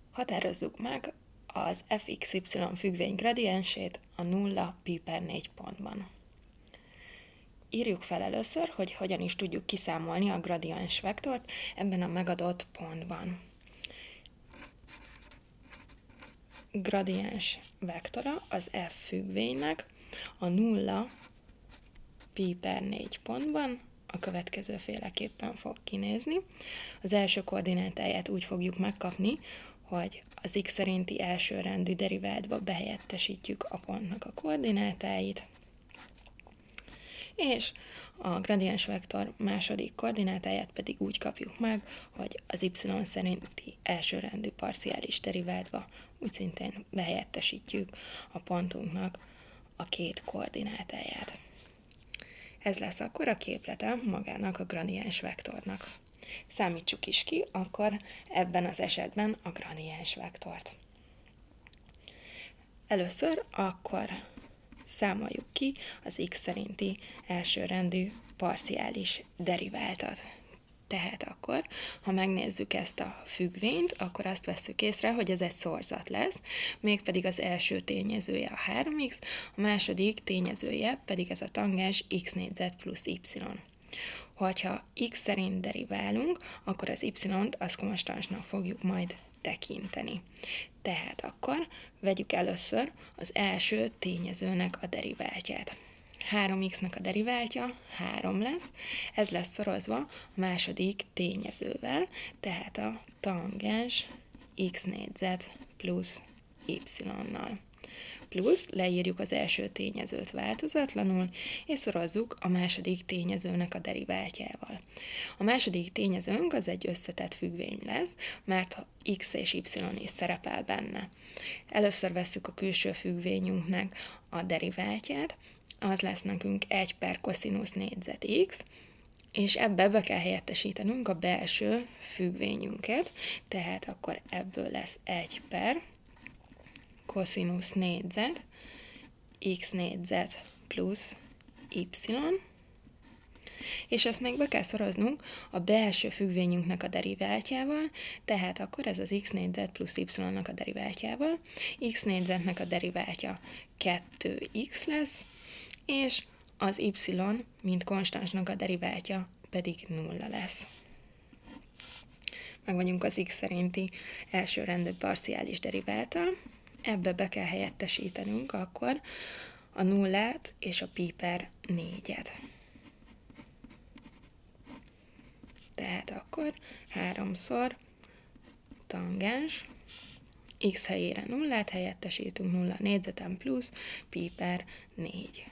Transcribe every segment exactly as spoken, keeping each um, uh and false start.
Határozzuk meg az f x y függvény gradiensét a nulla pi per négy pontban. Írjuk fel először, hogy hogyan is tudjuk kiszámolni a gradiens vektort ebben a megadott pontban. Gradiens vektora az f függvénynek a nulla pi per négy pontban a következő féleképpen fog kinézni. Az első koordinátáját úgy fogjuk megkapni, hogy az x szerinti elsőrendű deriváltba behelyettesítjük a pontnak a koordinátáit, és a gradiens vektor második koordinátáját pedig úgy kapjuk meg, hogy az y szerinti elsőrendű parciális deriváltba úgy szintén behelyettesítjük a pontunknak a két koordinátáját. Ez lesz akkor a képlete magának a gradiens vektornak. Számítsuk is ki akkor ebben az esetben a gradiens vektort. Először akkor számoljuk ki az x szerinti elsőrendű parciális deriváltat. Tehát akkor, ha megnézzük ezt a függvényt, akkor azt vesszük észre, hogy ez egy szorzat lesz, mégpedig az első tényezője a három x, a második tényezője pedig ez a tangens x négyzet plusz y. Hogyha x szerint deriválunk, akkor az y-t az konstansnak fogjuk majd tekinteni. Tehát akkor vegyük először az első tényezőnek a deriváltját. három x-nek a deriváltja három lesz, ez lesz szorozva a második tényezővel, tehát a tangens x négyzet plusz y-nal. Plusz leírjuk az első tényezőt változatlanul, és szorozzuk a második tényezőnek a deriváltjával. A második tényezőnk az egy összetett függvény lesz, mert x és y is szerepel benne. Először vesszük a külső függvényünknek a deriváltját, az lesz nekünk egy per koszinusz négyzet x, és ebbe be kell helyettesítenünk a belső függvényünket, tehát akkor ebből lesz egy per koszinusz négyzet x négyzet plusz y, és ezt még be kell szoroznunk a belső függvényünknek a deriváltjával, tehát akkor ez az x négyzet plusz y-nak a deriváltjával, x négyzetnek a deriváltja kettő x lesz, és az y, mint konstansnak a deriváltja pedig nulla lesz. Meg vagyunk az x szerinti elsőrendű parciális deriválttal, ebbe be kell helyettesítenünk akkor a nullát és a pi per négyet. Tehát akkor háromszor tangens, x helyére nullát helyettesítünk, nulla négyzeten plusz pi per négy.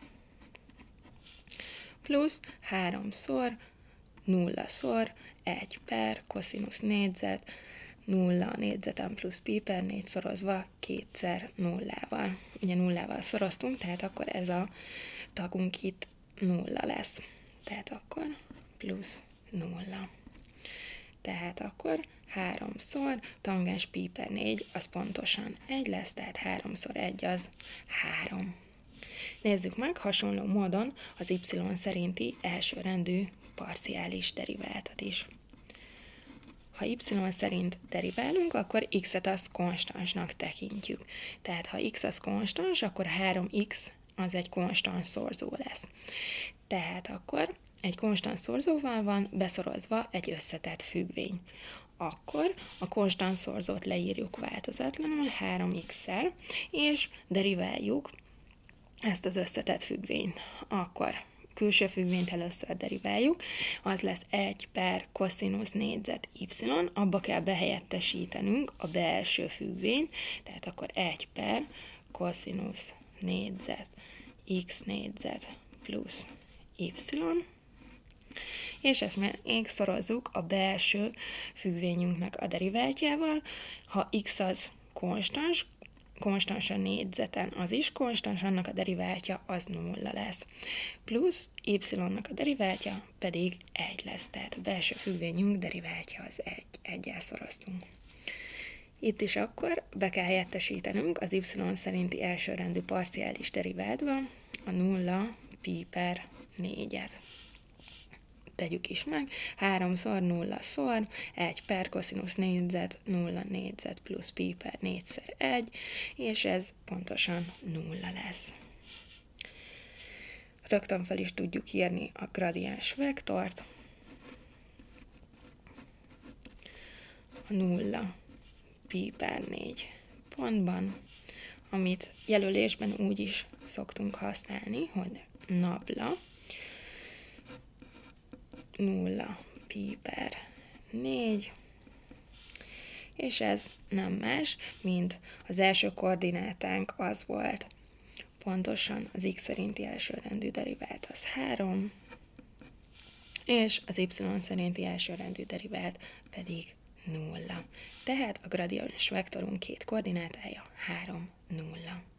Plusz háromszor, nullaszor, egy per koszinusz négyzet, nulla négyzeten plusz pi per négy szorozva kétszer nullával. Ugye nullával szoroztunk, tehát akkor ez a tagunk itt nulla lesz. Tehát akkor plusz nulla. Tehát akkor háromszor tangens pi per négy, az pontosan egy lesz, tehát háromszor egy az három. Nézzük meg hasonló módon az y szerinti elsőrendű parciális deriváltat is. Ha y szerint deriválunk, akkor x-et az konstansnak tekintjük. Tehát ha x az konstans, akkor három x az egy konstans szorzó lesz. Tehát akkor egy konstans szorzóval van beszorozva egy összetett függvény. Akkor a konstans szorzót leírjuk változatlanul három x-szel, és deriváljuk ezt az összetett függvényt. Akkor külső függvényt először deriváljuk, az lesz egy per koszinusz négyzet y, abba kell behelyettesítenünk a belső függvényt, tehát akkor egy per koszinusz négyzet x négyzet plusz y, és ezt még szorozzuk a belső függvényünknek a deriváltjával, ha x az konstans, konstans a négyzeten, az is konstans, annak a deriváltja az nulla lesz. Plusz y-nak a deriváltja pedig egy lesz, tehát a belső függvényünk deriváltja az egy, egyel szoroztunk. Itt is akkor be kell helyettesítenünk az y szerinti elsőrendű parciális deriváltba a nulla pi per négyet. tegyük is meg, háromszor nulla szor, egy per koszinusz négyzet, nulla négyzet plusz pi per négyszer egy, és ez pontosan nulla lesz. Rögtön fel is tudjuk írni a gradiens vektort. A nulla pi per négy pontban, amit jelölésben úgy is szoktunk használni, hogy nabla nulla pi per négy, és ez nem más, mint az első koordinátánk az volt, pontosan az x szerinti elsőrendű derivált az három, és az y szerinti elsőrendű derivált pedig nulla. Tehát a gradiens vektorunk két koordinátája három, nulla.